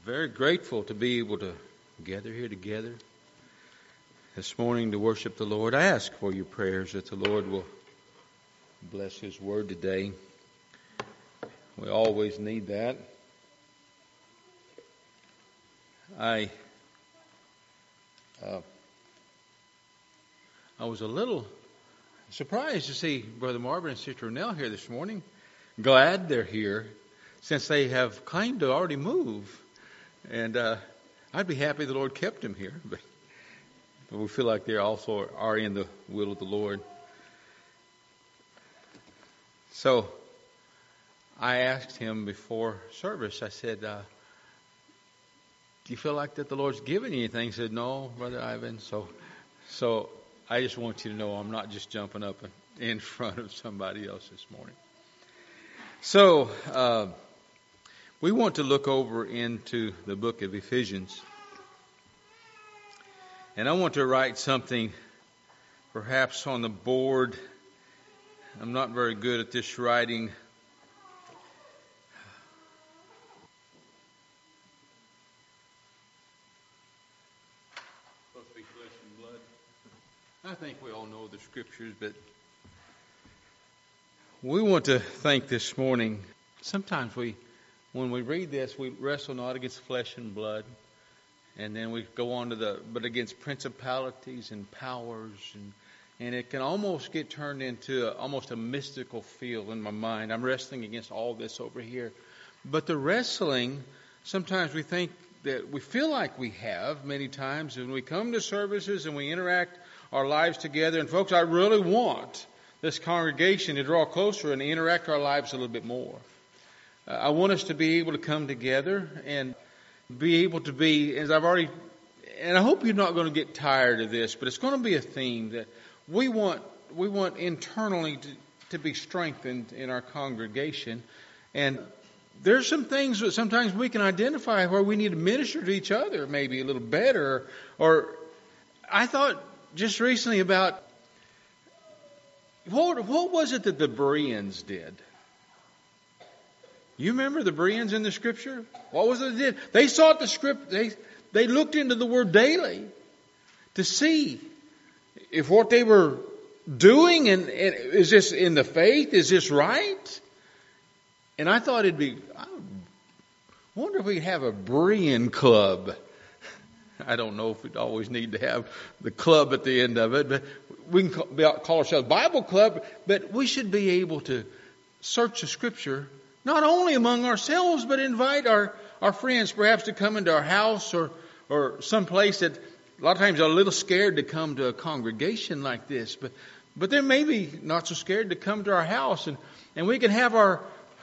Very grateful to be able to gather here together this morning to worship the Lord. I ask for your prayers that the Lord will bless His Word today. We always need that. I was a little surprised to see Brother Marvin and Sister Nell here this morning. Glad they're here, since they have claimed to already move. And I'd be happy the Lord kept them here, but we feel like they also are in the will of the Lord. So I asked him before service, I said, do you feel like that the Lord's given you anything? He said, no, Brother Ivan. So I just want you to know I'm not just jumping up in front of somebody else this morning. So we want to look over into the book of Ephesians. And I want to write something perhaps on the board. I'm not very good at this writing. Supposed to be flesh and blood. I think we all know the scriptures, but we want to think this morning. Sometimes when we read this, we wrestle not against flesh and blood, and then we go on to but against principalities and powers, and it can almost get turned into almost a mystical feel in my mind. I'm wrestling against all this over here. But the wrestling, sometimes we think that we feel like we have many times when we come to services and we interact our lives together. And folks, I really want this congregation to draw closer and interact our lives a little bit more. I want us to be able to come together and be able to be, as I've already, and I hope you're not going to get tired of this, but it's going to be a theme that we want internally to be strengthened in our congregation. And there's some things that sometimes we can identify where we need to minister to each other maybe a little better. Or I thought just recently about what was it that the Bereans did? You remember the Bereans in the Scripture? What was it they did? They sought the Script. They looked into the Word daily to see if what they were doing and is this in the faith? Is this right? And I thought I wonder if we could have a Berean club. I don't know if we'd always need to have the club at the end of it, but we can call ourselves Bible Club. But we should be able to search the Scripture not only among ourselves, but invite our friends perhaps to come into our house or some place that a lot of times are a little scared to come to a congregation like this. But they're maybe not so scared to come to our house, and we can have our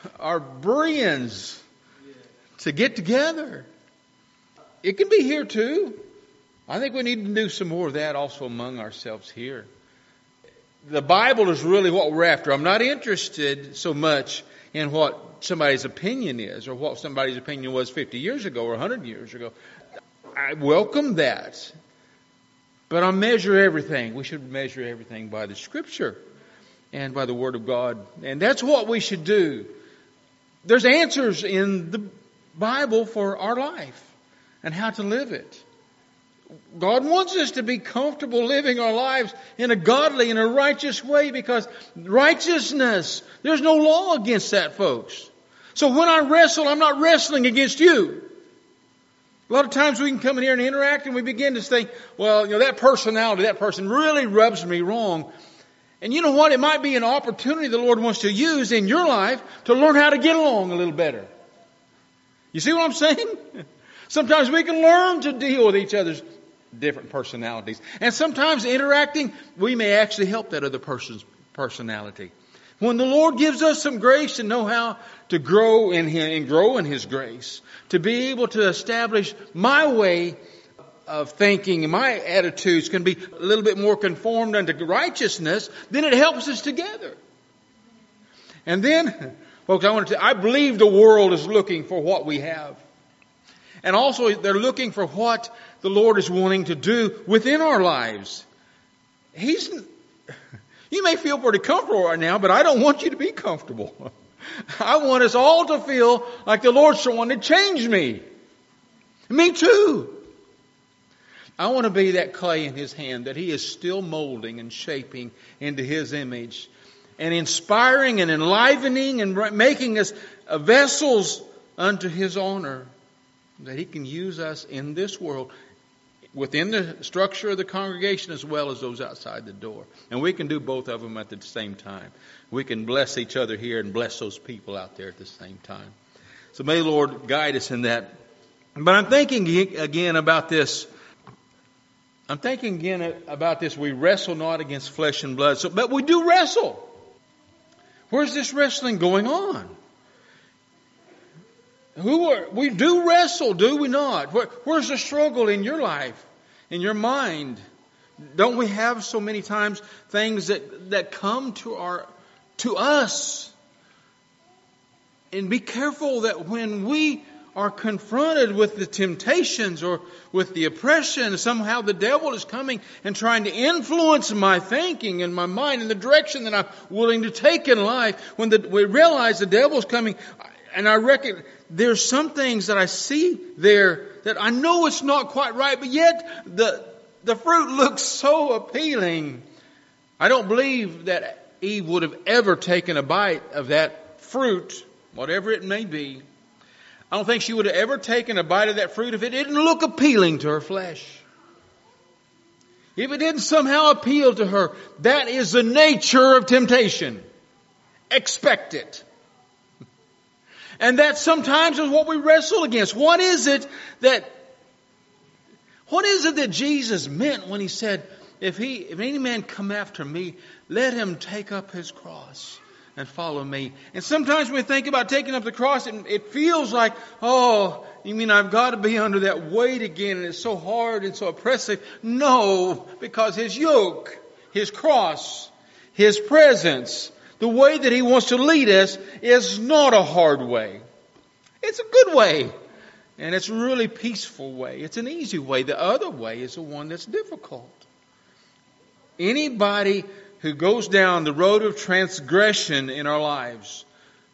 Bereans to get together. It can be here too. I think we need to do some more of that also among ourselves here. The Bible is really what we're after. I'm not interested so much in what somebody's opinion is or what somebody's opinion was 50 years ago or 100 years ago. I welcome that. But I measure everything. We should measure everything by the Scripture and by the Word of God. And that's what we should do. There's answers in the Bible for our life and how to live it. God wants us to be comfortable living our lives in a godly and a righteous way, because righteousness, there's no law against that, folks. So when I wrestle, I'm not wrestling against you. A lot of times we can come in here and interact and we begin to think, well, that personality, that person really rubs me wrong. And you know what? It might be an opportunity the Lord wants to use in your life to learn how to get along a little better. You see what I'm saying? Sometimes we can learn to deal with each other's different personalities. And sometimes interacting, we may actually help that other person's personality. When the Lord gives us some grace to know how to grow in Him and grow in His grace, to be able to establish my way of thinking and my attitudes can be a little bit more conformed unto righteousness, then it helps us together. And then, folks, I believe the world is looking for what we have. And also they're looking for what the Lord is wanting to do within our lives. You may feel pretty comfortable right now, but I don't want you to be comfortable. I want us all to feel like the Lord's wanting to change me. Me too. I want to be that clay in His hand that He is still molding and shaping into His image and inspiring and enlivening and making us vessels unto His honor, that He can use us in this world within the structure of the congregation as well as those outside the door. And we can do both of them at the same time. We can bless each other here and bless those people out there at the same time. So may the Lord guide us in that. But I'm thinking again about this. We wrestle not against flesh and blood. But we do wrestle. Where's this wrestling going on? We do wrestle, do we not? Where's the struggle in your life, in your mind? Don't we have so many times things that come to us? And be careful that when we are confronted with the temptations or with the oppression, somehow the devil is coming and trying to influence my thinking and my mind in the direction that I'm willing to take in life. When we realize the devil's coming, and I reckon there's some things that I see there that I know it's not quite right, but yet the fruit looks so appealing. I don't believe that Eve would have ever taken a bite of that fruit, whatever it may be. I don't think she would have ever taken a bite of that fruit if it didn't look appealing to her flesh. If it didn't somehow appeal to her. That is the nature of temptation. Expect it. And that sometimes is what we wrestle against. What is it that Jesus meant when He said, if any man come after me, let him take up his cross and follow me. And sometimes when we think about taking up the cross, it feels like, oh, you mean I've got to be under that weight again and it's so hard and so oppressive. No, because His yoke, His cross, His presence, the way that He wants to lead us is not a hard way. It's a good way. And it's a really peaceful way. It's an easy way. The other way is the one that's difficult. Anybody who goes down the road of transgression in our lives.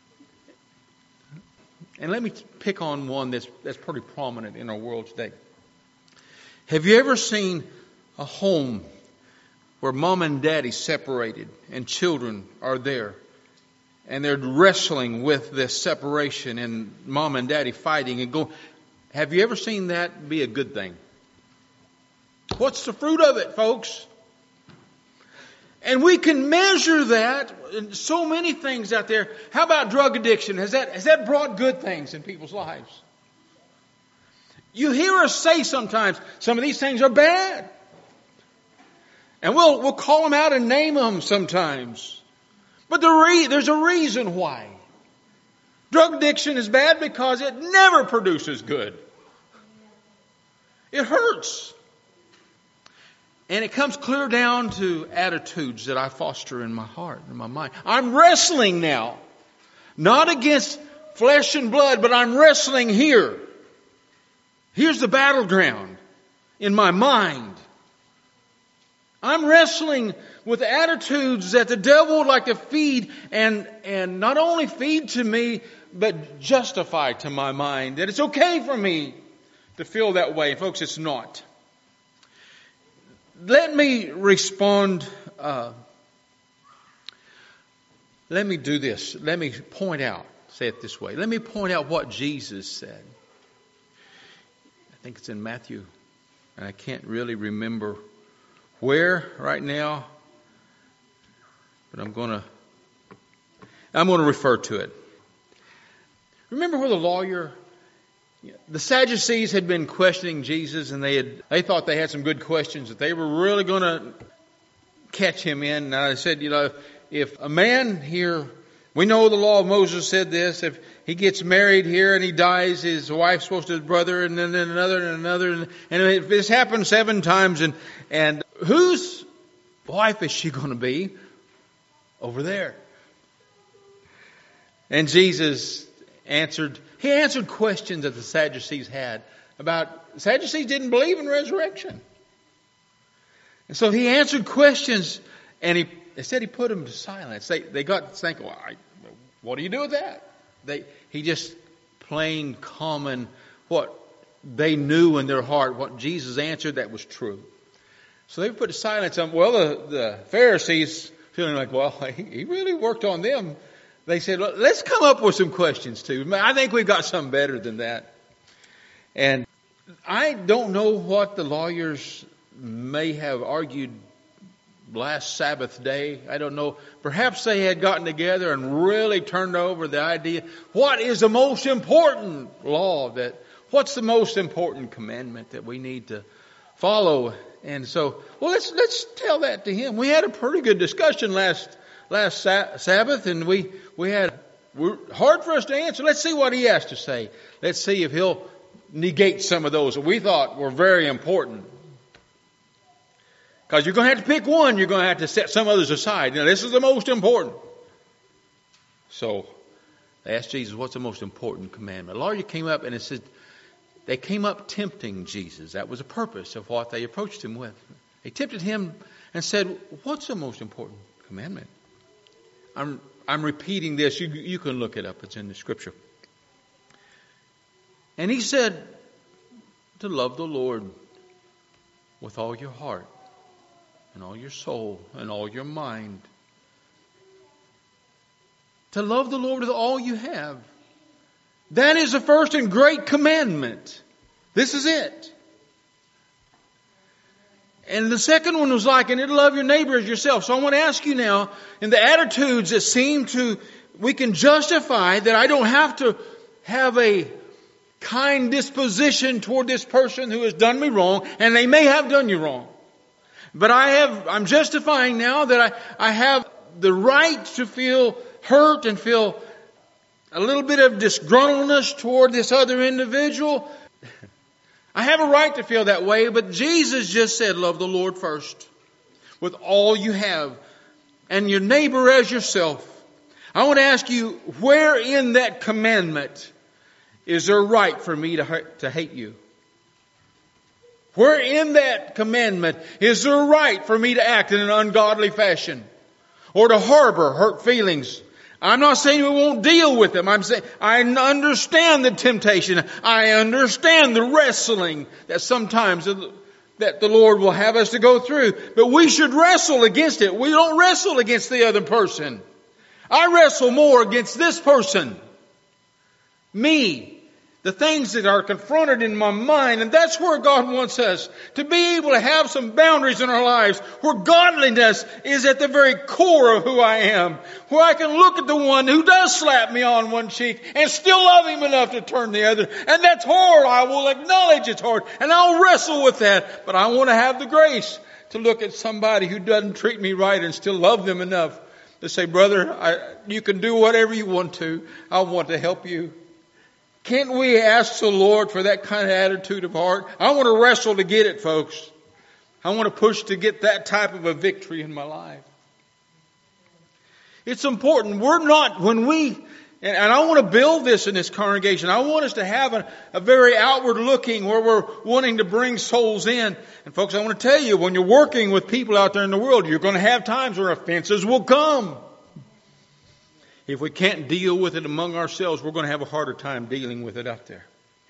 And let me pick on one that's pretty prominent in our world today. Have you ever seen a home where mom and daddy separated and children are there and they're wrestling with this separation and mom and daddy fighting and go? Have you ever seen that be a good thing? What's the fruit of it, folks? And we can measure that in so many things out there. How about drug addiction? Has that brought good things in people's lives? You hear us say sometimes, some of these things are bad. And we'll call them out and name them sometimes. But there's a reason why. Drug addiction is bad because it never produces good. It hurts. And it comes clear down to attitudes that I foster in my heart, in my mind. I'm wrestling now. Not against flesh and blood, but I'm wrestling here. Here's the battleground in my mind. I'm wrestling with attitudes that the devil would like to feed and not only feed to me, but justify to my mind. That it's okay for me to feel that way. And folks, it's not. Let me respond. Let me do this. Let me point out, say it this way. Let me point out what Jesus said. I think it's in Matthew. And I can't really remember where right now. But I'm going to refer to it. Remember where the Sadducees had been questioning Jesus, and they thought they had some good questions that they were really going to catch Him in. And I said, if a man here, we know the law of Moses said this, if he gets married here and he dies, his wife's supposed to his brother, and then another and another, and if this happens 7 times, and whose wife is she going to be? Over there. And Jesus answered questions that the Sadducees had about, the Sadducees didn't believe in resurrection. And so He answered questions, and they said He put them to silence. They got to think, well, what do you do with that? He just plain common, what they knew in their heart what Jesus answered that was true. So they put silence on. Well, the Pharisees, feeling like, well, he really worked on them. They said, well, let's come up with some questions too. I think we've got something better than that. And I don't know what the lawyers may have argued last Sabbath day. I don't know. Perhaps they had gotten together and really turned over the idea. What is the most important law what's the most important commandment that we need to follow? And so, well, let's tell that to him. We had a pretty good discussion last Sabbath, and we're hard for us to answer. Let's see what he has to say. Let's see if he'll negate some of those that we thought were very important. Because you're going to have to pick one. You're going to have to set some others aside. Now, this is the most important. So they asked Jesus, what's the most important commandment? The lawyer came up and it said, they came up tempting Jesus. That was the purpose of what they approached him with. They tempted him and said, what's the most important commandment? I'm repeating this. You can look it up. It's in the scripture. And he said, to love the Lord with all your heart and all your soul and all your mind. To love the Lord with all you have. That is the first and great commandment. This is it. And the second one was like, and to love your neighbor as yourself. So I want to ask you now, in the attitudes that we can justify that I don't have to have a kind disposition toward this person who has done me wrong, and they may have done you wrong. But I'm justifying now that I have the right to feel hurt and feel a little bit of disgruntledness toward this other individual. I have a right to feel that way, but Jesus just said, love the Lord first with all you have and your neighbor as yourself. I want to ask you, where in that commandment is there right for me to hate you? Where in that commandment is there right for me to act in an ungodly fashion or to harbor hurt feelings? I'm not saying we won't deal with them. I'm saying I understand the temptation. I understand the wrestling that sometimes that the Lord will have us to go through. But we should wrestle against it. We don't wrestle against the other person. I wrestle more against this person. Me. The things that are confronted in my mind. And that's where God wants us to be able to have some boundaries in our lives. Where godliness is at the very core of who I am. Where I can look at the one who does slap me on one cheek and still love him enough to turn the other. And that's hard. I will acknowledge it's hard. And I'll wrestle with that. But I want to have the grace to look at somebody who doesn't treat me right and still love them enough to say, brother, you can do whatever you want to. I want to help you. Can't we ask the Lord for that kind of attitude of heart? I want to wrestle to get it, folks. I want to push to get that type of a victory in my life. It's important. And I want to build this in this congregation. I want us to have a very outward looking where we're wanting to bring souls in. And folks, I want to tell you, when you're working with people out there in the world, you're going to have times where offenses will come. If we can't deal with it among ourselves, we're going to have a harder time dealing with it out there.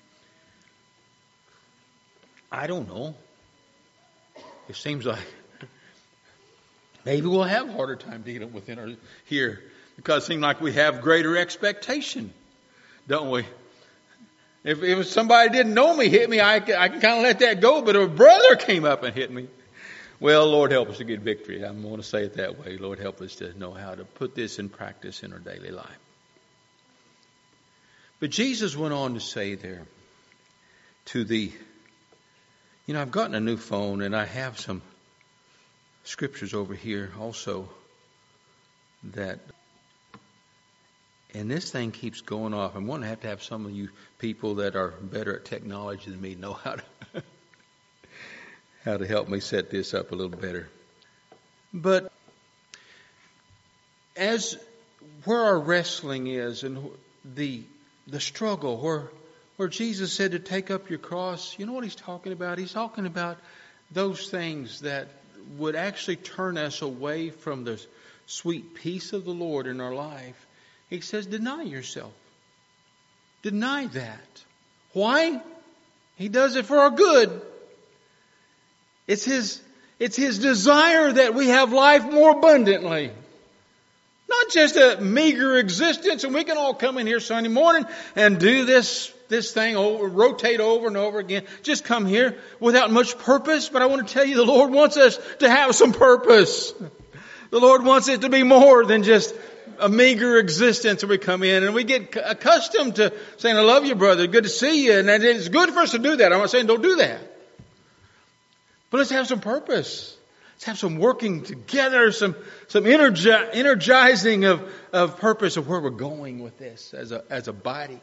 I don't know. It seems like maybe we'll have a harder time dealing with it here because it seems like we have greater expectation, don't we? If somebody didn't know me, hit me, I can kind of let that go. But if a brother came up and hit me, well, Lord, help us to get victory. I'm going to say it that way. Lord, help us to know how to put this in practice in our daily life. But Jesus went on to say there I've gotten a new phone and I have some scriptures over here also and this thing keeps going off. I'm going to have some of you people that are better at technology than me know how to help me set this up a little better. But as where our wrestling is and the struggle, where Jesus said to take up your cross, you know what he's talking about? He's talking about those things that would actually turn us away from the sweet peace of the Lord in our life. He says, deny yourself. Deny that. Why? He does it for our good. It's His desire that we have life more abundantly. Not just a meager existence, and we can all come in here Sunday morning and do this thing over, rotate over and over again. Just come here without much purpose. But I want to tell you, the Lord wants us to have some purpose. The Lord wants it to be more than just a meager existence when we come in. And we get accustomed to saying, I love you, brother. Good to see you. And it's good for us to do that. I'm not saying don't do that. But let's have some purpose. Let's have some working together, some energizing of purpose of where we're going with this as a body.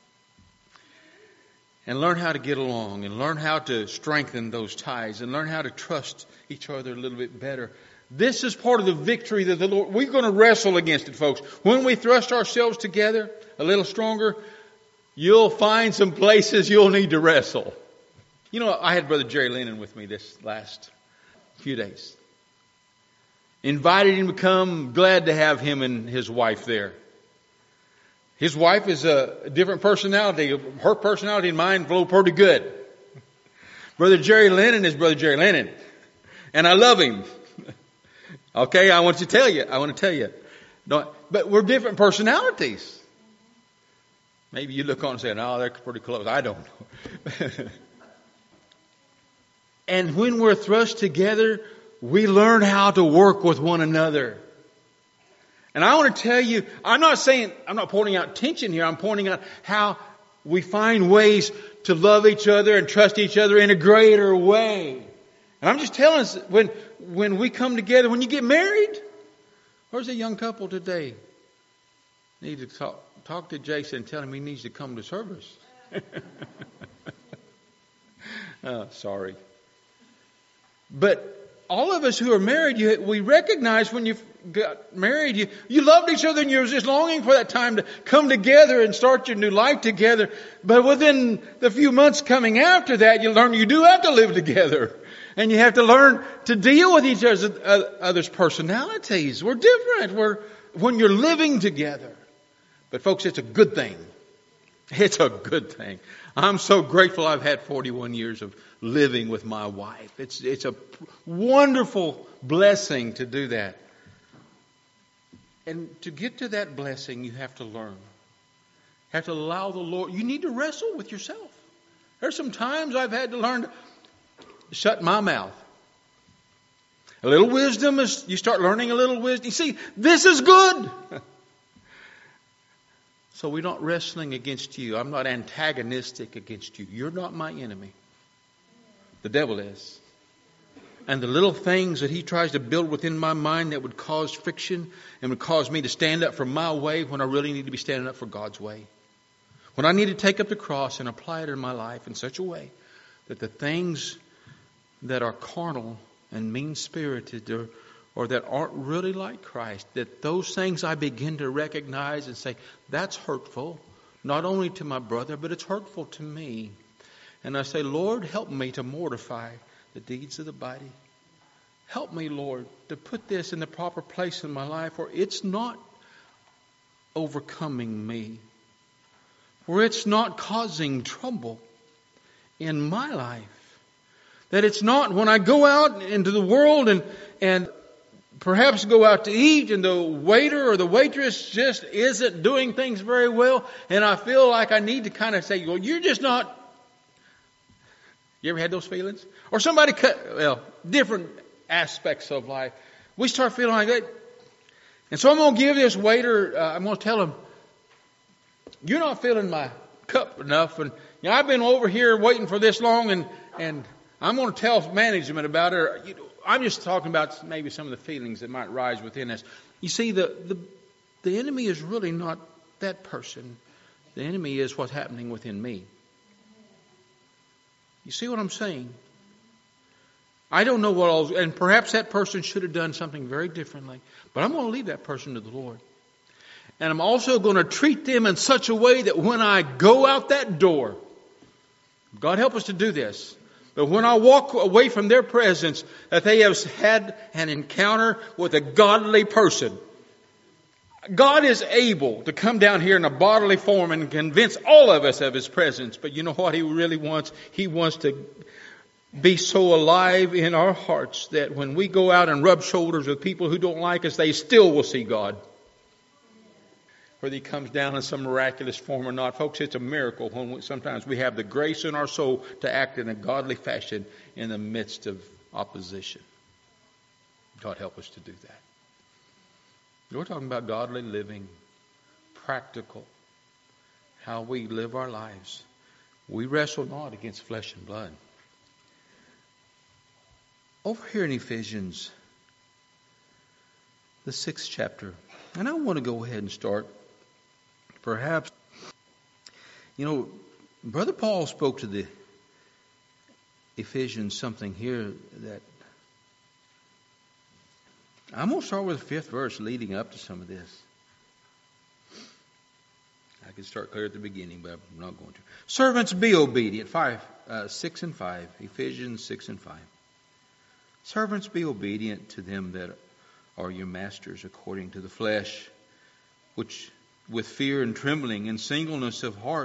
And learn how to get along and learn how to strengthen those ties and learn how to trust each other a little bit better. This is part of the victory that the Lord, we're going to wrestle against it, folks. When we thrust ourselves together a little stronger, you'll find some places you'll need to wrestle. You know, I had Brother Jerry Lennon with me this last few days. Invited him to come, glad to have him and his wife there. His wife is a different personality. Her personality and mine flow pretty good. Brother Jerry Lennon is Brother Jerry Lennon. And I love him. Okay, I want to tell you. But we're different personalities. Maybe you look on and say, no, they're pretty close. I don't know. And when we're thrust together, we learn how to work with one another. And I want to tell you, I'm not pointing out tension here. I'm pointing out how we find ways to love each other and trust each other in a greater way. And I'm just telling us, when we come together, when you get married, where's a young couple today? Need to talk to Jason and tell him he needs to come to service. Sorry. But all of us who are married, we recognize when you got married, you loved each other and you were just longing for that time to come together and start your new life together. But within the few months coming after that, you learn you do have to live together. And you have to learn to deal with each other's personalities. We're different. When you're living together. But folks, it's a good thing. It's a good thing. I'm so grateful I've had 41 years of living with my wife. It's a wonderful blessing to do that. And to get to that blessing, you have to learn. You have to allow the Lord. You need to wrestle with yourself. There's some times I've had to learn to shut my mouth. A little wisdom is, you start learning a little wisdom. You see, this is good. So we're not wrestling against you. I'm not antagonistic against you. You're not my enemy. The devil is. And the little things that he tries to build within my mind that would cause friction and would cause me to stand up for my way when I really need to be standing up for God's way. When I need to take up the cross and apply it in my life in such a way that the things that are carnal and mean-spirited or that aren't really like Christ, that those things I begin to recognize and say, that's hurtful, not only to my brother, but it's hurtful to me. And I say, Lord, help me to mortify the deeds of the body. Help me, Lord, to put this in the proper place in my life where it's not overcoming me, where it's not causing trouble in my life. That it's not when I go out into the world and perhaps go out to eat and the waiter or the waitress just isn't doing things very well and I feel like I need to kind of say, well, you're just not. You ever had those feelings? Or somebody different aspects of life. We start feeling like that. And so I'm going to give this waiter, I'm going to tell him, you're not filling my cup enough. And I've been over here waiting for this long and I'm going to tell management about it. I'm just talking about maybe some of the feelings that might rise within us. You see, the enemy is really not that person. The enemy is what's happening within me. You see what I'm saying? I don't know what else, and perhaps that person should have done something very differently. But I'm going to leave that person to the Lord. And I'm also going to treat them in such a way that when I go out that door, God help us to do this, but when I walk away from their presence, that they have had an encounter with a godly person. God is able to come down here in a bodily form and convince all of us of His presence. But you know what He really wants? He wants to be so alive in our hearts that when we go out and rub shoulders with people who don't like us, they still will see God. Whether He comes down in some miraculous form or not. Folks, it's a miracle when sometimes we have the grace in our soul to act in a godly fashion in the midst of opposition. God help us to do that. We're talking about godly living, practical, how we live our lives. We wrestle not against flesh and blood. Over here in Ephesians, the 6th chapter, and I want to go ahead and start. Perhaps, Brother Paul spoke to the Ephesians something here that I'm going to start with the 5th verse leading up to some of this. I could start clear at the beginning, but I'm not going to. Servants, be obedient. 6 and 5. Ephesians 6 and 5. Servants, be obedient to them that are your masters according to the flesh, which with fear and trembling and singleness of heart.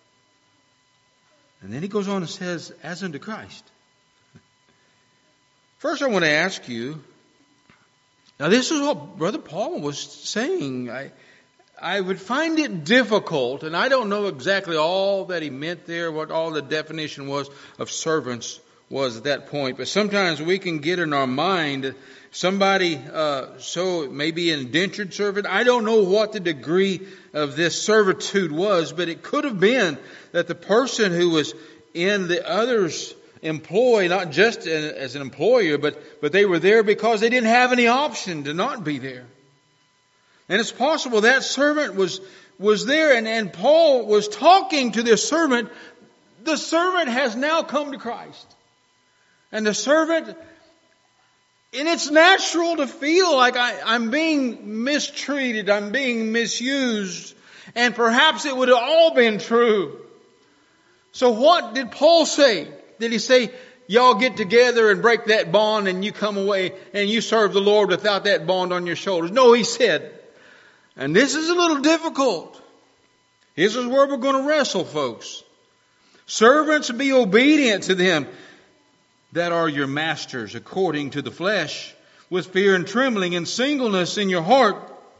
And then he goes on and says, as unto Christ. First I want to ask you, now this is what Brother Paul was saying. I would find it difficult, and I don't know exactly all that he meant there, what all the definition was of servants was at that point. But sometimes we can get in our mind somebody, so maybe an indentured servant. I don't know what the degree of this servitude was, but it could have been that the person who was in the other's employ, not just as an employer, but they were there because they didn't have any option to not be there. And it's possible that servant was there, and Paul was talking to this servant. The servant has now come to Christ. And the servant, and it's natural to feel like I'm being mistreated, I'm being misused, and perhaps it would have all been true. So what did Paul say? Did he say, y'all get together and break that bond and you come away and you serve the Lord without that bond on your shoulders? No, he said, and this is a little difficult. This is where we're going to wrestle, folks. Servants, be obedient to them that are your masters according to the flesh, with fear and trembling and singleness in your heart.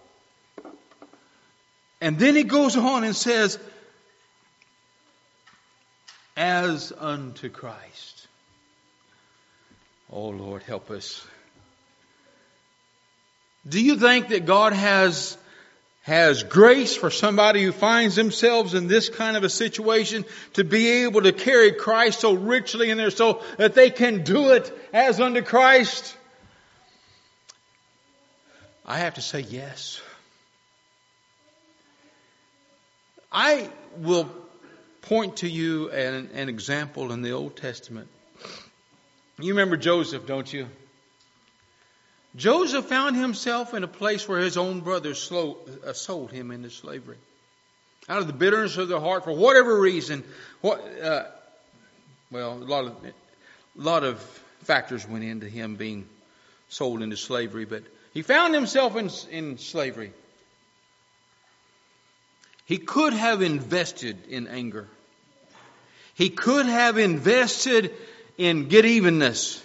And then he goes on and says, as unto Christ. Oh Lord, help us. Do you think that God has grace for somebody who finds themselves in this kind of a situation to be able to carry Christ so richly in their soul that they can do it as unto Christ? I have to say yes. I will point to you an example in the Old Testament. You remember Joseph, don't you? Joseph found himself in a place where his own brothers sold him into slavery. Out of the bitterness of their heart, for whatever reason, a lot of factors went into him being sold into slavery, but he found himself in slavery. He could have invested in anger. He could have invested in get evenness.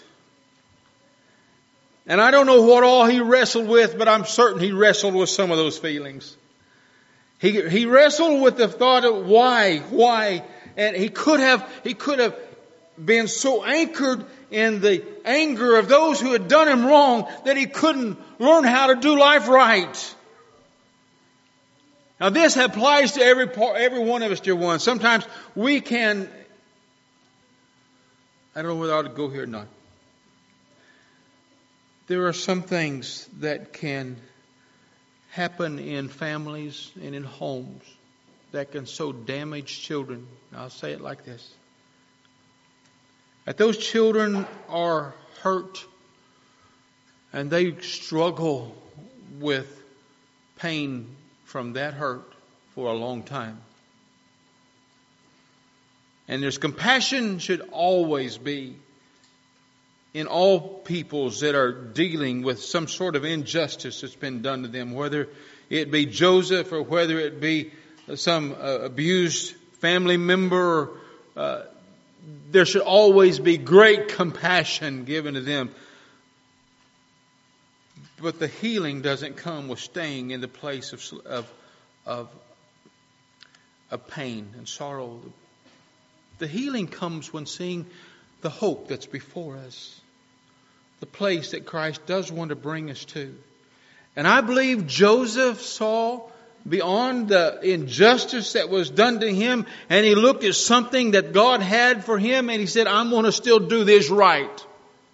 And I don't know what all he wrestled with, but I'm certain he wrestled with some of those feelings. He wrestled with the thought of why, and he could have been so anchored in the anger of those who had done him wrong that he couldn't learn how to do life right. Now this applies to every one of us, dear ones. Sometimes we can, I don't know whether I ought to go here or not. There are some things that can happen in families and in homes that can so damage children. I'll say it like this. That those children are hurt and they struggle with pain from that hurt for a long time. And there's compassion should always be in all peoples that are dealing with some sort of injustice that's been done to them, whether it be Joseph or whether it be some abused family member, there should always be great compassion given to them. But the healing doesn't come with staying in the place of pain and sorrow. The healing comes when seeing the hope that's before us, the place that Christ does want to bring us to. And I believe Joseph saw beyond the injustice that was done to him, and he looked at something that God had for him, and he said, I'm going to still do this right.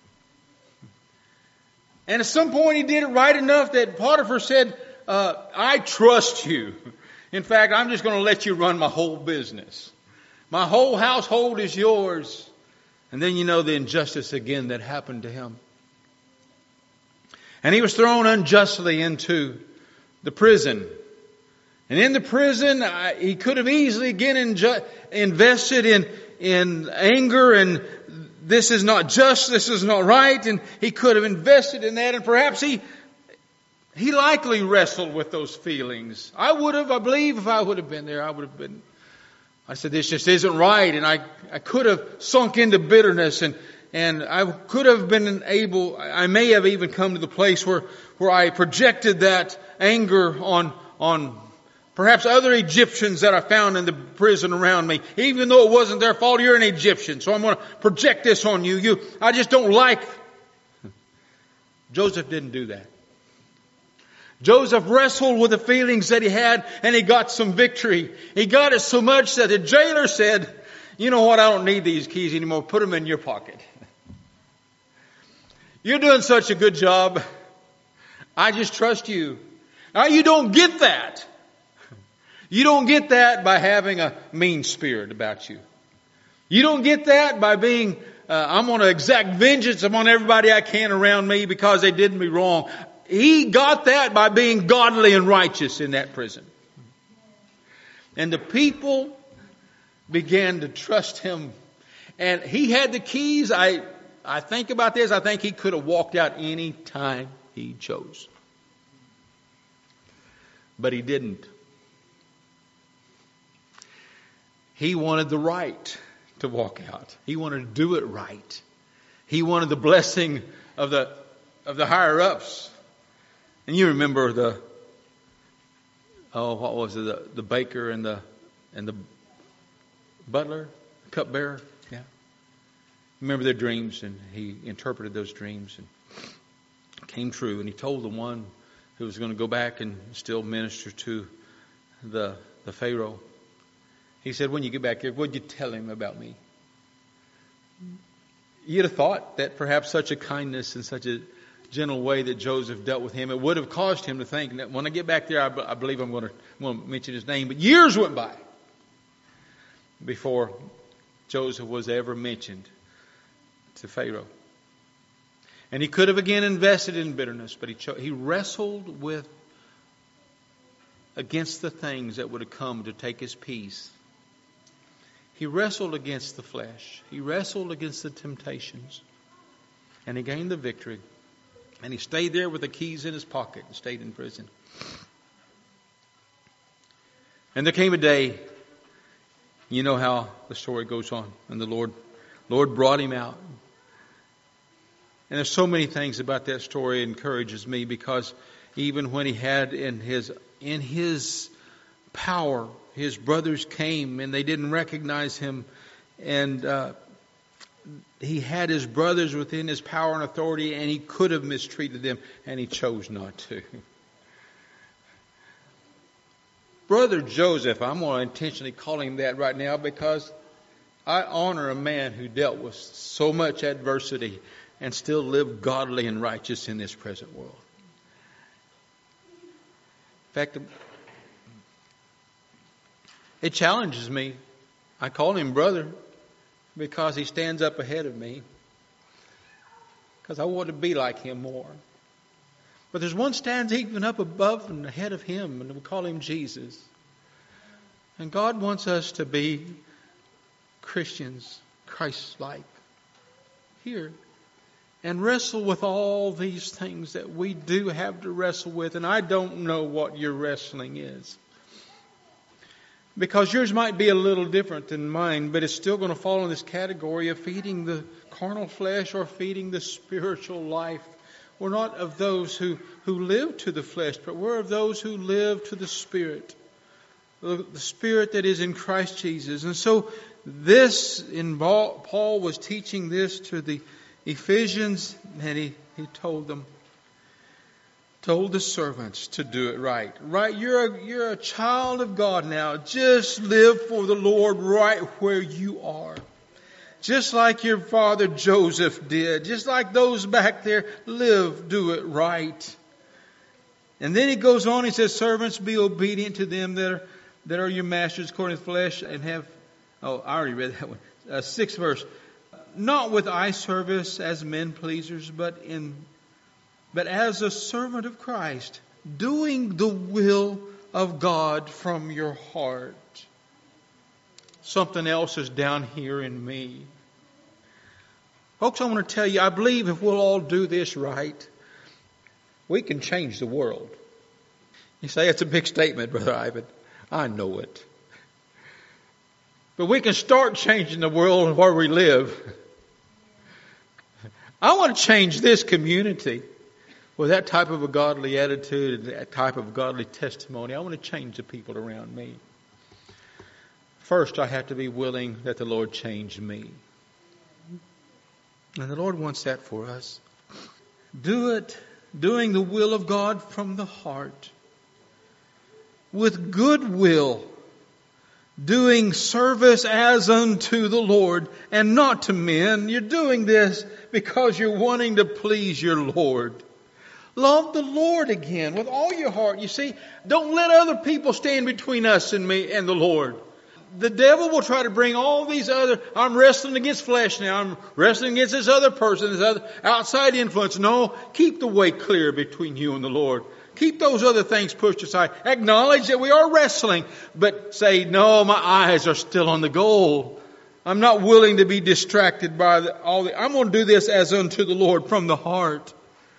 And at some point he did it right enough that Potiphar said, I trust you. In fact, I'm just going to let you run my whole business. My whole household is yours. And then you know the injustice again that happened to him. And he was thrown unjustly into the prison. And in the prison, he could have easily again invested in anger and this is not just, this is not right. And he could have invested in that. And perhaps he likely wrestled with those feelings. I believe if I would have been there, I said, this just isn't right. And I could have sunk into bitterness and I could have been I may have even come to the place where I projected that anger on perhaps other Egyptians that I found in the prison around me. Even though it wasn't their fault, you're an Egyptian, so I'm going to project this on you. I just don't like. Joseph didn't do that. Joseph wrestled with the feelings that he had, and he got some victory. He got it so much that the jailer said, you know what, I don't need these keys anymore. Put them in your pocket. You're doing such a good job. I just trust you. Now you don't get that. You don't get that by having a mean spirit about you. You don't get that by being, I'm going to exact vengeance upon everybody I can around me because they did me wrong. He got that by being godly and righteous in that prison. And the people began to trust him. And he had the keys. I think about this. I think he could have walked out any time he chose. But he didn't. He wanted the right to walk out. He wanted to do it right. He wanted the blessing of the higher ups. And you remember the baker and the butler, the cupbearer? Yeah. Remember their dreams, and he interpreted those dreams and came true. And he told the one who was going to go back and still minister to the Pharaoh. He said, when you get back here, what'd you tell him about me? You'd have thought that perhaps such a kindness and such a gentle way that Joseph dealt with him, it would have caused him to think that when I get back there, I believe I'm going to mention his name. But years went by before Joseph was ever mentioned to Pharaoh. And he could have again invested in bitterness, but he wrestled against the things that would have come to take his peace. He wrestled against the flesh. He wrestled against the temptations. And he gained the victory. And he stayed there with the keys in his pocket and stayed in prison. And there came a day, you know how the story goes on, and the Lord brought him out. And there's so many things about that story that encourages me, because even when he had in his power, his brothers came and they didn't recognize him, and he had his brothers within his power and authority, and he could have mistreated them, and he chose not to. Brother Joseph, I'm going to intentionally call him that right now, because I honor a man who dealt with so much adversity and still lived godly and righteous in this present world. In fact, it challenges me. I call him brother because he stands up ahead of me, because I want to be like him more. But there's one stands even up above and ahead of him, and we call him Jesus. And God wants us to be Christians, Christ-like, here. and wrestle with all these things that we do have to wrestle with. And I don't know what your wrestling is, because yours might be a little different than mine, but it's still going to fall in this category of feeding the carnal flesh or feeding the spiritual life. We're not of those who live to the flesh, but we're of those who live to the Spirit. The Spirit that is in Christ Jesus. And so Paul was teaching this to the Ephesians, and he told the servants to do it right. Right? You're a child of God now. Just live for the Lord right where you are. Just like your father Joseph did. Just like those back there. Do it right. And then he goes on, he says, servants, be obedient to them that are your masters according to the flesh, and have, I already read that one. 6th verse. Not with eye service as men pleasers, but as a servant of Christ, doing the will of God from your heart. Something else is down here in me. Folks, I want to tell you, I believe if we'll all do this right, we can change the world. You say it's a big statement, Brother Ivan. I know it. But we can start changing the world where we live. I want to change this community with that type of a godly attitude and that type of godly testimony. I want to change the people around me. First, I have to be willing that the Lord change me. And the Lord wants that for us. Do it, doing the will of God from the heart. With good will, doing service as unto the Lord and not to men. You're doing this because you're wanting to please your Lord. Love the Lord again with all your heart. You see, don't let other people stand between us and me and the Lord. The devil will try to bring all these I'm wrestling against flesh now. I'm wrestling against this other person, this other outside influence. No, keep the way clear between you and the Lord. Keep those other things pushed aside. Acknowledge that we are wrestling, but say, no, my eyes are still on the goal. I'm not willing to be distracted by I'm going to do this as unto the Lord from the heart,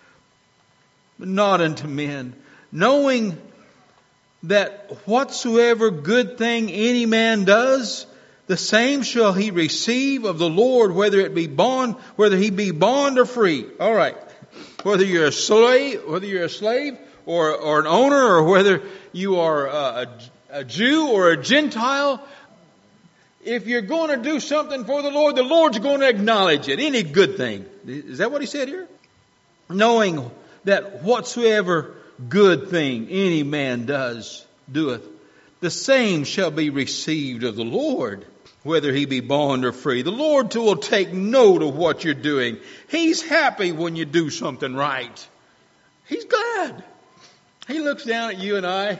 but not unto men. Knowing that whatsoever good thing any man does, the same shall he receive of the Lord, whether he be bond or free. All right. Whether you're a slave or an owner, or whether you are a Jew or a Gentile, if you're going to do something for the Lord's going to acknowledge it. Any good thing. Is that what he said here? Knowing that whatsoever good thing any man doeth, the same shall be received of the Lord, whether he be bond or free. The Lord too will take note of what you're doing. He's happy when you do something right. He's glad. He looks down at you and I,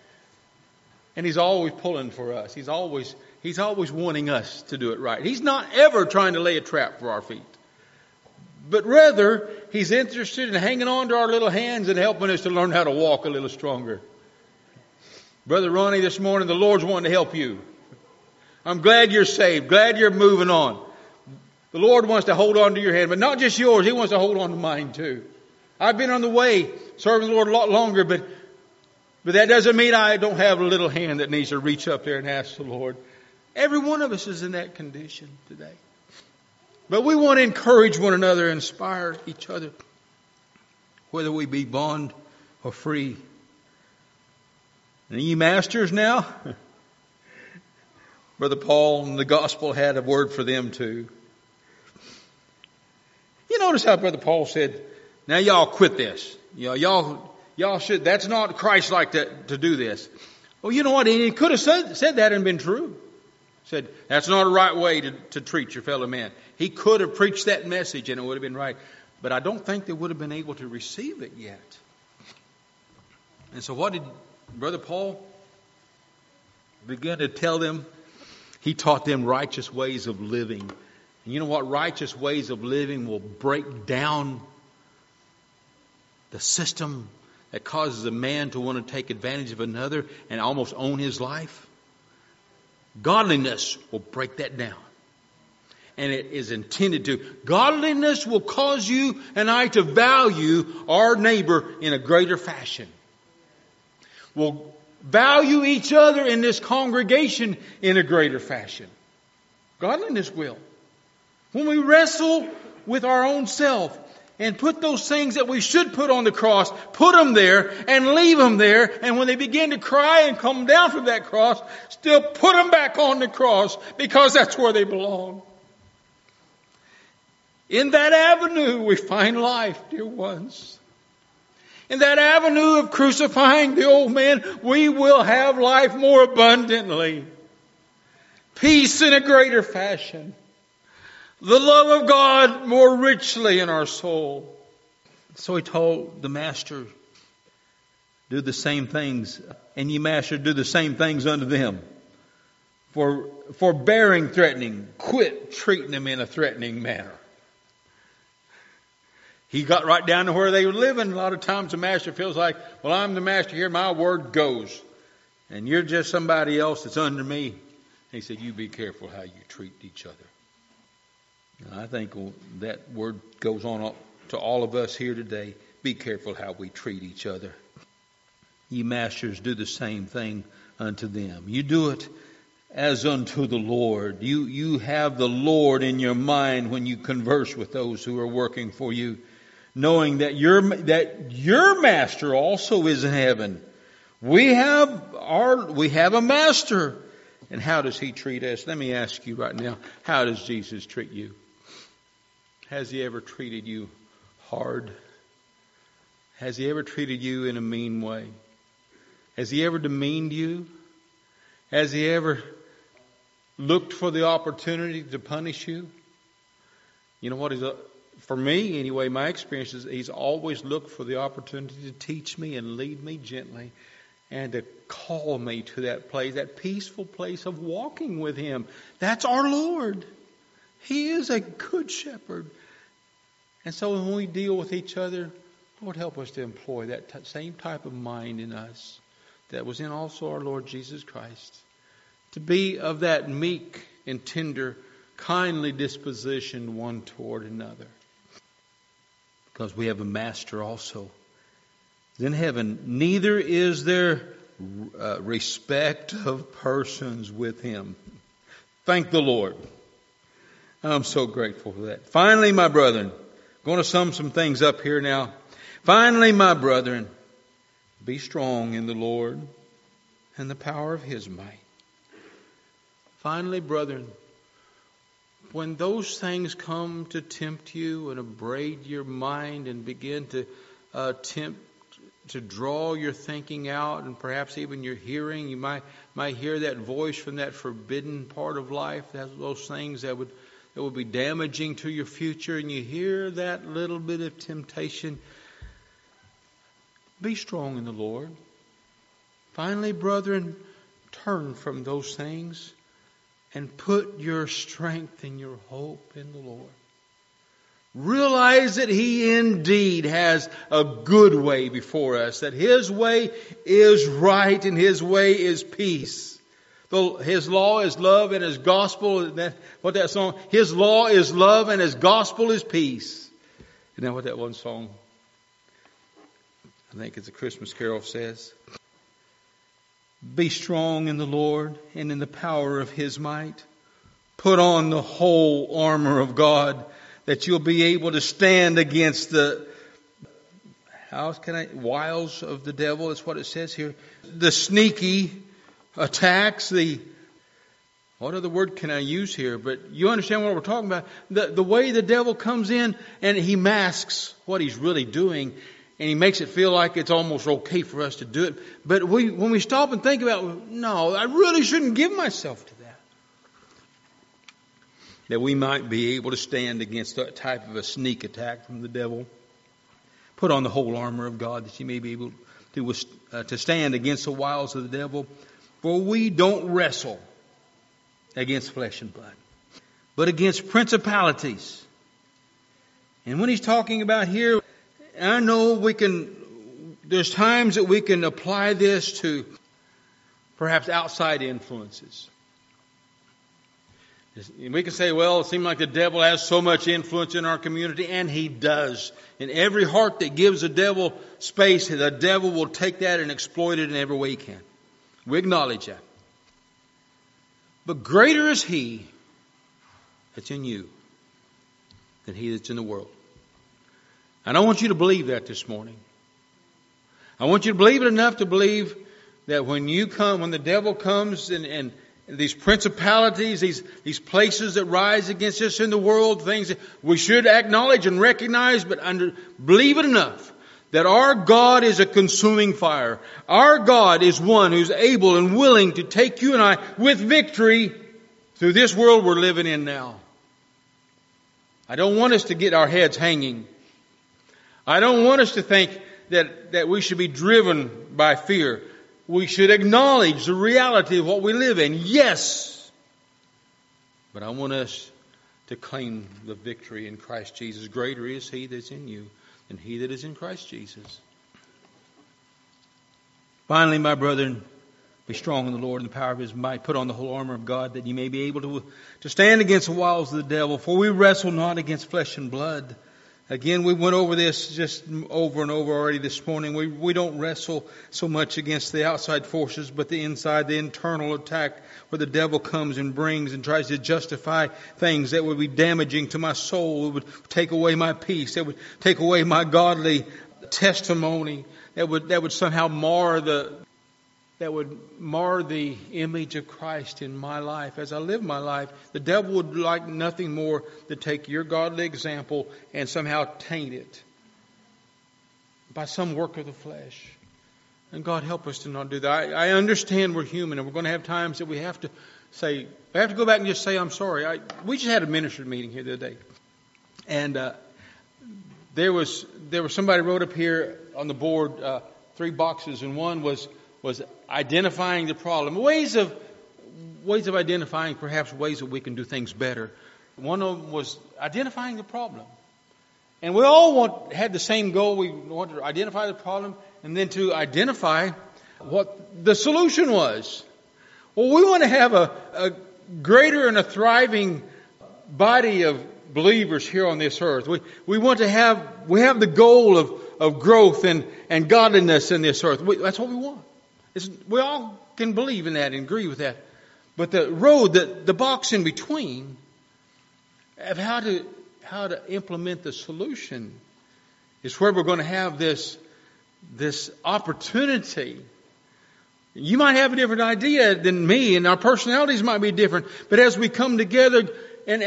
and He's always pulling for us. He's always wanting us to do it right. He's not ever trying to lay a trap for our feet. But rather, He's interested in hanging on to our little hands and helping us to learn how to walk a little stronger. Brother Ronnie, this morning, the Lord's wanting to help you. I'm glad you're saved. Glad you're moving on. The Lord wants to hold on to your hand, but not just yours. He wants to hold on to mine too. I've been on the way serving the Lord a lot longer, but that doesn't mean I don't have a little hand that needs to reach up there and ask the Lord. Every one of us is in that condition today. But we want to encourage one another, inspire each other, whether we be bond or free. And ye masters now, Brother Paul in the gospel had a word for them too. You notice how Brother Paul said, now y'all quit this. Y'all should, that's not Christ-like to do this. Well, you know what? He could have said that and been true. Said, that's not a right way to treat your fellow man. He could have preached that message and it would have been right. But I don't think they would have been able to receive it yet. And so what did Brother Paul begin to tell them? He taught them righteous ways of living. And you know what? Righteous ways of living will break down the system that causes a man to want to take advantage of another and almost own his life. Godliness will break that down. And it is intended to. Godliness will cause you and I to value our neighbor in a greater fashion. We'll value each other in this congregation in a greater fashion. Godliness will. When we wrestle with our own self and put those things that we should put on the cross, put them there and leave them there. And when they begin to cry and come down from that cross, still put them back on the cross because that's where they belong. In that avenue we find life, dear ones. In that avenue of crucifying the old man, we will have life more abundantly. Peace in a greater fashion. The love of God more richly in our soul. So he told the master, do the same things, and ye master, do the same things unto them. For bearing threatening, quit treating them in a threatening manner. He got right down to where they were living. A lot of times the master feels like, well, I'm the master here, my word goes. And you're just somebody else that's under me. And he said, you be careful how you treat each other. And I think that word goes on to all of us here today. Be careful how we treat each other. Ye masters, do the same thing unto them. You do it as unto the Lord. You have the Lord in your mind when you converse with those who are working for you, knowing that your master also is in heaven. We have a master. And how does he treat us? Let me ask you right now, how does Jesus treat you? Has he ever treated you hard? Has he ever treated you in a mean way? Has he ever demeaned you? Has he ever looked for the opportunity to punish you? You know what? For me, anyway, my experience is he's always looked for the opportunity to teach me and lead me gently and to call me to that place, that peaceful place of walking with him. That's our Lord. He is a good shepherd. And so when we deal with each other, Lord, help us to employ that same type of mind in us that was in also our Lord Jesus Christ. To be of that meek and tender, kindly disposition one toward another. Because we have a master also. In heaven, neither is there respect of persons with him. Thank the Lord. I'm so grateful for that. Finally, my brethren, going to sum some things up here now. Finally, my brethren, be strong in the Lord and the power of his might. Finally, brethren, when those things come to tempt you and abrade your mind and begin to tempt to draw your thinking out and perhaps even your hearing, you might hear that voice from that forbidden part of life, those things that would be damaging to your future, and you hear that little bit of temptation. Be strong in the Lord. Finally, brethren, turn from those things and put your strength and your hope in the Lord. Realize that he indeed has a good way before us, that his way is right and his way is peace. His law is love and his gospel, that song? His law is love and his gospel is peace. Isn't that what that one song, I think it's a Christmas carol, says? Be strong in the Lord and in the power of his might. Put on the whole armor of God, that you'll be able to stand against the wiles of the devil. That's what it says here. The sneaky attacks, what other word can I use here? But you understand what we're talking about. The way the devil comes in and he masks what he's really doing, and he makes it feel like it's almost okay for us to do it. But when we stop and think about, no, I really shouldn't give myself to that. That we might be able to stand against that type of a sneak attack from the devil. Put on the whole armor of God, that you may be able to stand against the wiles of the devil. For we don't wrestle against flesh and blood, but against principalities. And when he's talking about here, I know there's times that we can apply this to perhaps outside influences. We can say, well, it seems like the devil has so much influence in our community, and he does. In every heart that gives the devil space, the devil will take that and exploit it in every way he can. We acknowledge that. But greater is he that's in you than he that's in the world. And I want you to believe that this morning. I want you to believe it enough to believe that when the devil comes and these principalities, these places that rise against us in the world, things that we should acknowledge and recognize, but believe it enough that our God is a consuming fire. Our God is one who's able and willing to take you and I with victory through this world we're living in now. I don't want us to get our heads hanging. I don't want us to think that we should be driven by fear. We should acknowledge the reality of what we live in. Yes. But I want us to claim the victory in Christ Jesus. Greater is he that's in you than he that is in Christ Jesus. Finally, my brethren, be strong in the Lord and the power of his might. Put on the whole armor of God that you may be able to stand against the wiles of the devil. For we wrestle not against flesh and blood. Again, we went over this just over and over already this morning. We don't wrestle so much against the outside forces, but the inside, the internal attack where the devil comes and brings and tries to justify things that would be damaging to my soul. It would take away my peace. It would take away my godly testimony. That would somehow mar the image of Christ in my life. As I live my life, the devil would like nothing more to take your godly example and somehow taint it by some work of the flesh. And God help us to not do that. I understand we're human and we're going to have times that we have to go back and just say, I'm sorry. We just had a ministry meeting here the other day. And there was somebody wrote up here on the board 3 boxes, and one was identifying the problem. Ways of identifying perhaps ways that we can do things better. One of them was identifying the problem. And we all had the same goal. We want to identify the problem and then to identify what the solution was. Well, we want to have a greater and a thriving body of believers here on this earth. We have the goal of growth and godliness in this earth. That's what we want. We all can believe in that and agree with that. But the road, the box in between of how to implement the solution is where we're going to have this opportunity. You might have a different idea than me, and our personalities might be different. But as we come together, and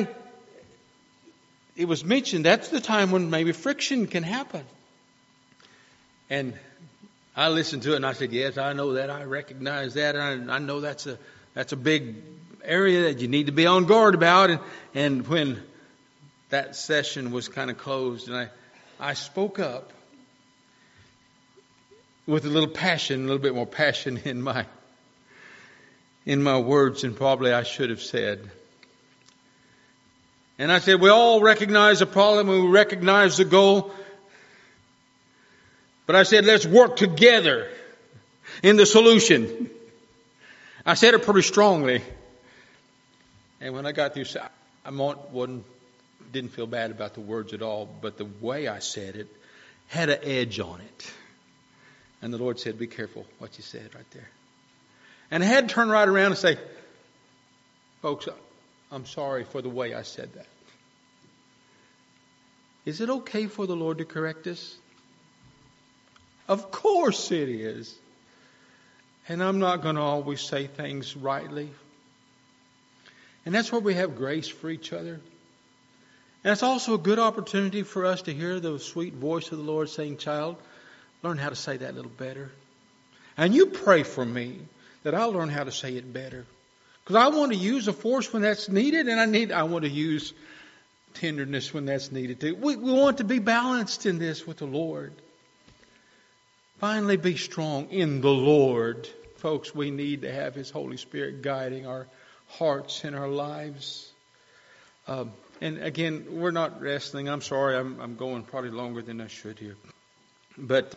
it was mentioned, that's the time when maybe friction can happen. And I listened to it and I said, yes, I know that. I recognize that. And I know that's a big area that you need to be on guard about. And when that session was kind of closed and I spoke up with a little bit more passion in my words than probably I should have said. And I said, we all recognize the problem and we recognize the goal. But I said, let's work together in the solution. I said it pretty strongly. And when I got through, didn't feel bad about the words at all, but the way I said it had an edge on it. And the Lord said, be careful what you said right there. And I had to turn right around and say, folks, I'm sorry for the way I said that. Is it okay for the Lord to correct us? Of course it is. And I'm not going to always say things rightly. And that's where we have grace for each other. And it's also a good opportunity for us to hear the sweet voice of the Lord saying, child, learn how to say that a little better. And you pray for me that I'll learn how to say it better. Because I want to use the force when that's needed, and I want to use tenderness when that's needed too. We want to be balanced in this with the Lord. Finally, be strong in the Lord. Folks, we need to have His Holy Spirit guiding our hearts and our lives. And again, we're not wrestling. I'm sorry, I'm going probably longer than I should here. But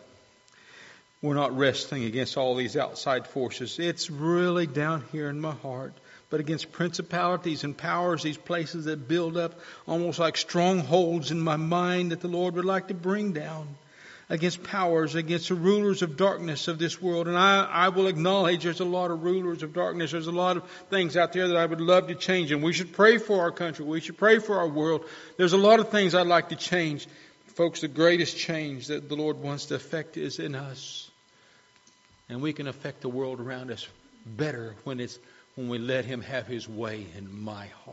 we're not wrestling against all these outside forces. It's really down here in my heart. but against principalities and powers, these places that build up almost like strongholds in my mind that the Lord would like to bring down. Against powers, against the rulers of darkness of this world. And I will acknowledge there's a lot of rulers of darkness. There's a lot of things out there that I would love to change. And we should pray for our country. We should pray for our world. There's a lot of things I'd like to change. Folks, the greatest change that the Lord wants to affect is in us. And we can affect the world around us better when we let Him have His way in my heart.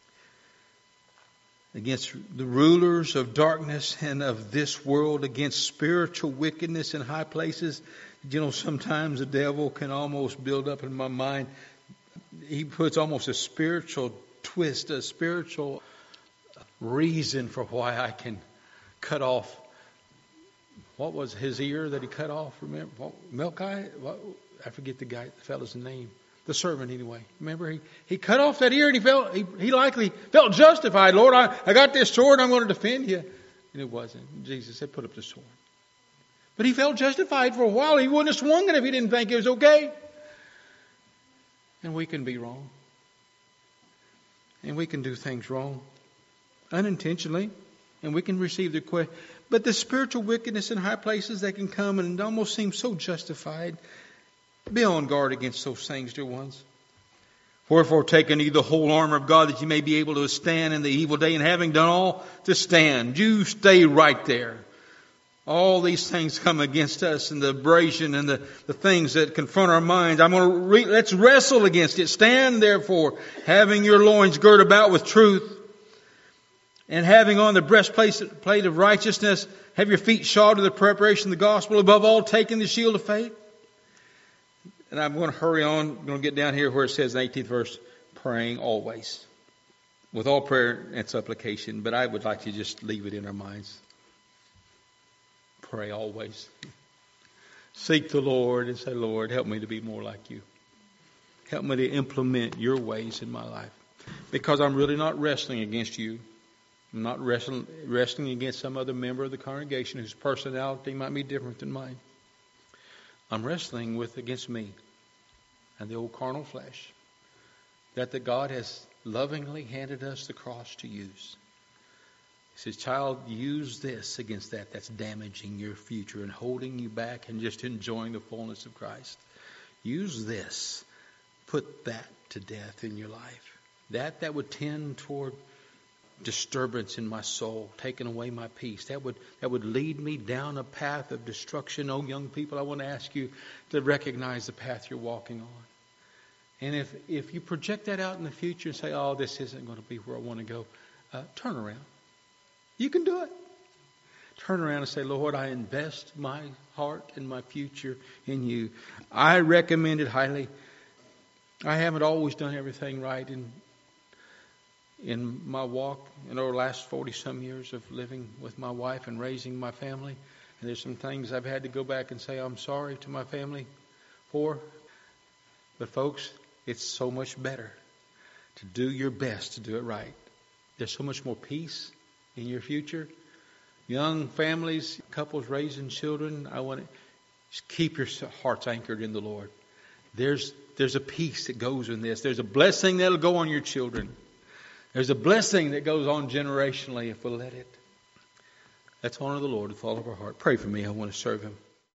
Against the rulers of darkness and of this world, against spiritual wickedness in high places. You know, sometimes the devil can almost build up in my mind. He puts almost a spiritual twist, a spiritual reason for why I can cut off. What was his ear that he cut off? Remember? Melchi? I forget the fellow's name. The servant, anyway. Remember, he cut off that ear and he likely felt justified. Lord, I got this sword, I'm going to defend you. And it wasn't. Jesus said, put up the sword. But he felt justified for a while. He wouldn't have swung it if he didn't think it was okay. And we can be wrong. And we can do things wrong. Unintentionally. And we can receive the question. But the spiritual wickedness in high places, they can come and almost seem so justified. Be on guard against those things, dear ones. Wherefore, take unto you the whole armor of God, that you may be able to stand in the evil day, and having done all, to stand. You stay right there. All these things come against us, and the abrasion and the things that confront our minds. Let's wrestle against it. Stand therefore, having your loins girt about with truth, and having on the breastplate of righteousness, have your feet shod with the preparation of the gospel, above all taking the shield of faith. And I'm going to hurry on. I'm going to get down here where it says in the 18th verse, praying always. With all prayer and supplication. But I would like to just leave it in our minds. Pray always. Seek the Lord and say, Lord, help me to be more like you. Help me to implement your ways in my life. Because I'm really not wrestling against you. I'm not wrestling against some other member of the congregation whose personality might be different than mine. I'm wrestling against me and the old carnal flesh that God has lovingly handed us the cross to use. He says, child, use this against that. That's damaging your future and holding you back and just enjoying the fullness of Christ. Use this. Put that to death in your life. That would tend toward disturbance in my soul, taking away my peace. That would lead me down a path of destruction. Oh, young people, I want to ask you to recognize the path you're walking on. And if you project that out in the future and say, oh, this isn't going to be where I want to go, turn around. You can do it. Turn around and say, Lord, I invest my heart and my future in you. I recommend it highly. I haven't always done everything right in my walk in the last 40-some years of living with my wife and raising my family. And there's some things I've had to go back and say I'm sorry to my family for. But folks, it's so much better to do your best to do it right. There's so much more peace in your future. Young families, couples raising children, I want to just keep your hearts anchored in the Lord. There's a peace that goes in this. There's a blessing that'll go on your children. There's a blessing that goes on generationally if we'll let it. Let's honor the Lord with all of our heart. Pray for me. I want to serve Him.